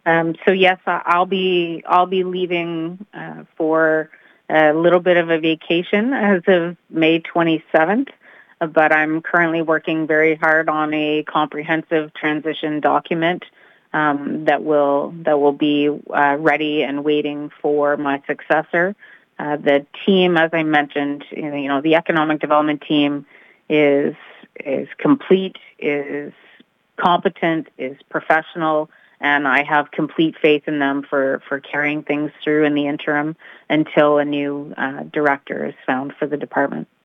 So yes, I'll be leaving for a little bit of a vacation as of May 27th, but I'm currently working very hard on a comprehensive transition document that will be ready and waiting for my successor. The team, as I mentioned, the economic development team is complete, is competent, is professional, and I have complete faith in them for carrying things through in the interim until a new director is found for the department.